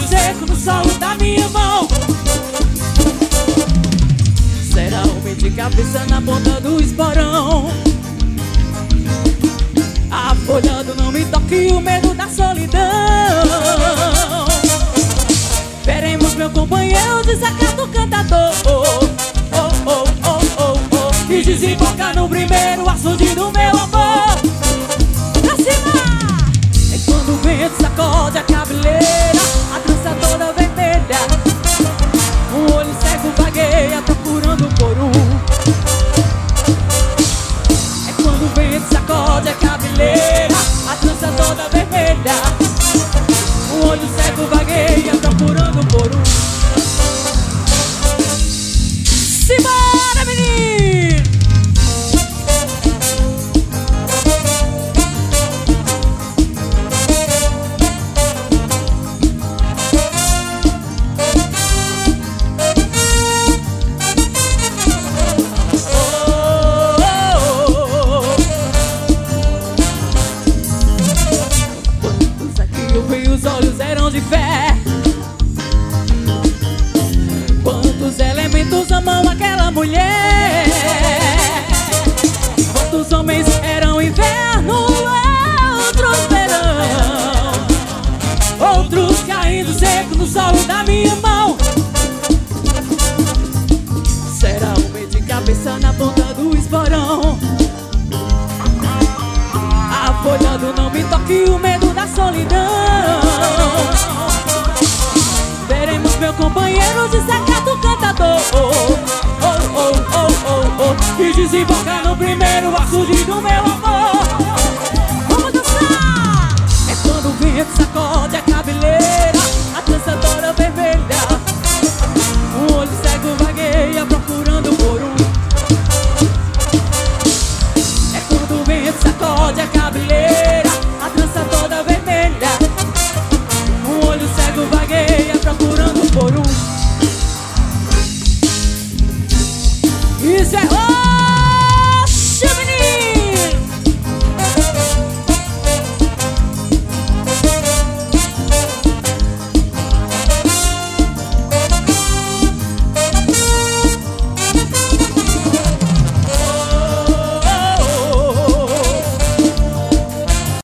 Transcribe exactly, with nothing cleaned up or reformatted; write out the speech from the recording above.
seco no solo da minha mão. Será homem de cabeça na ponta do esporão. Afolhando, não me toque o medo da solidão. Veremos meu companheiro desacato cantador, oh, oh, oh, oh, oh, oh, e desembocar no primeiro açude do meu amor. Pra cima! É quando o vento sacode a cabeleira, a trança toda vermelha, um olho cego vagueia procurando por um. É quando o vento sacode a cabeleira, a trança toda vermelha, um olho cego vagueia procurando por um. Simbora, menino! Quantos aqui eu vi, os olhos eram de fé. Quantos elementos amam aquela mulher. Quantos homens eram inverno, outros verão, outros caindo seco no solo da minha mão. Será homem de cabeça na ponta do esporão. Afolhando, não me toque o medo da solidão. Veremos meu companheiro desacato cantador, oh, oh, oh, oh, oh, oh, e desembocar no primeiro açude do meu amor. Vamos dançar! É quando o vento sacode a